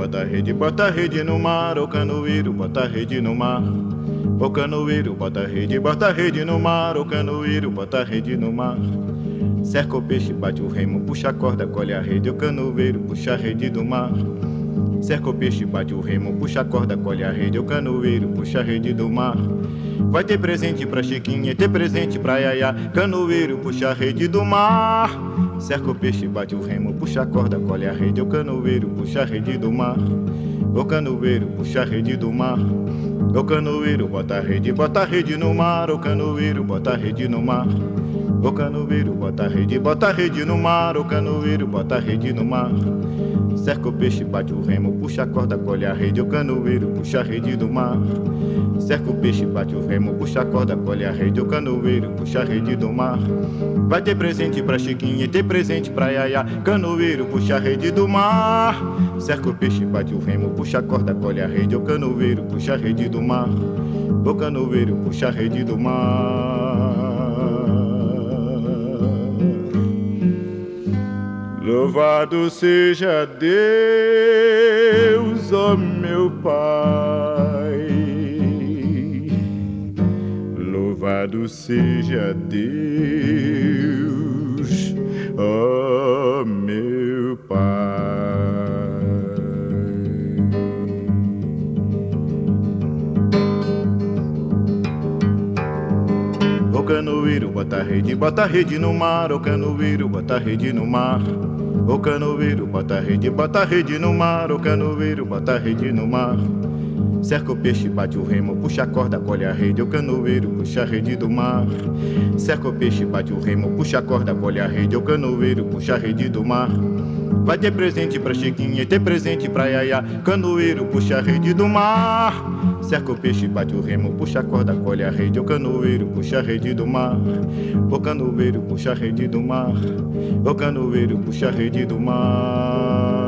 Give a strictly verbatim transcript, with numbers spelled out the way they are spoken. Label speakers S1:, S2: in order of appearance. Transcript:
S1: bota a rede, bota a rede no mar, o canoeiro, bota a rede no mar. O canoeiro, bota a rede, bota a rede no mar, o canoeiro, bota a rede no mar. Cerca o peixe, bate o remo, puxa a corda, colhe a rede, o canoeiro, puxa a rede do mar. Cerca o peixe, bate o remo, puxa a corda, colhe a rede, o canoeiro, puxa a rede do mar. Vai ter presente pra Chiquinha, ter presente pra Yaya, canoeiro, puxa a rede do mar. Cerca o peixe, bate o remo, puxa a corda, colhe a rede, o canoeiro, puxa a rede do mar. O canoeiro, puxa a rede do mar. O canoeiro, bota a rede, bota a rede no mar, o canoeiro, bota a rede no mar. O canoeiro, bota a rede, bota a rede no mar, o canoeiro, bota a rede no mar. Cerca o peixe, bate o remo, puxa a corda, colhe a rede, o canoeiro, puxa a rede do mar. Cerca o peixe, bate o remo, puxa a corda, colhe a rede, o canoeiro, puxa a rede do mar. Vai ter presente pra Chiquinha, ter presente pra Yaya, canoeiro, puxa a rede do mar. Cerca o peixe, bate o remo, puxa a corda, colhe a rede, o canoeiro, puxa a rede do mar. O canoeiro, puxa a rede do mar. Louvado seja Deus, ó meu Pai. Louvado seja Deus, ó meu Pai. O canoeiro, bota a rede, bota a rede no mar, o canoeiro, bota a rede no mar. O canoeiro, bota a rede, bota a rede no mar, o canoeiro, bota a rede no mar. Cerca o peixe, bate o remo, puxa a corda, colhe a rede, o canoeiro, puxa a rede do mar. Cerca o peixe, bate o remo, puxa a corda, colhe a rede, o canoeiro, puxa a rede do mar. Vai ter presente pra Chiquinha, ter presente pra Yaya, canoeiro, puxa a rede do mar. Cerca o peixe, bate o remo, puxa a corda, colhe a rede, o canoeiro, puxa a rede do mar. O canoeiro, puxa a rede do mar. O canoeiro, puxa a rede do mar.